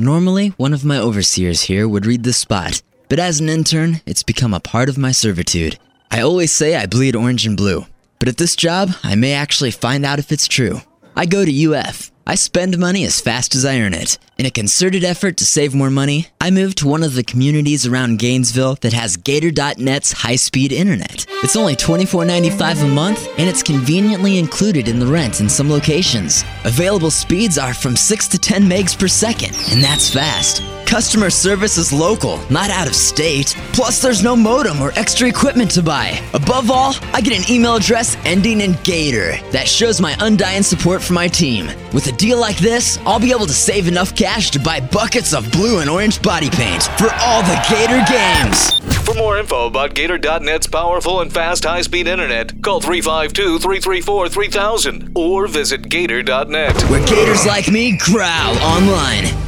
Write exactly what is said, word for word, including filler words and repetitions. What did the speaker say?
Normally, one of my overseers here would read this spot, but as an intern, it's become a part of my servitude. I always say I bleed orange and blue, but at this job, I may actually find out if it's true. I go to U F. I spend money as fast as I earn it. In a concerted effort to save more money, I moved to one of the communities around Gainesville that has Gator dot net's high-speed internet. It's only twenty-four ninety-five a month, and it's conveniently included in the rent in some locations. Available speeds are from six to ten megs per second, and that's fast. Customer service is local, not out of state. Plus, there's no modem or extra equipment to buy. Above all, I get an email address ending in Gator that shows my undying support for my team. With a deal like this, I'll be able to save enough cash to buy buckets of blue and orange body paint for all the Gator games. For more info about Gator dot net's powerful and fast high-speed internet, call three five two, three three four, three thousand or visit Gator dot net. Where Gators like me growl online.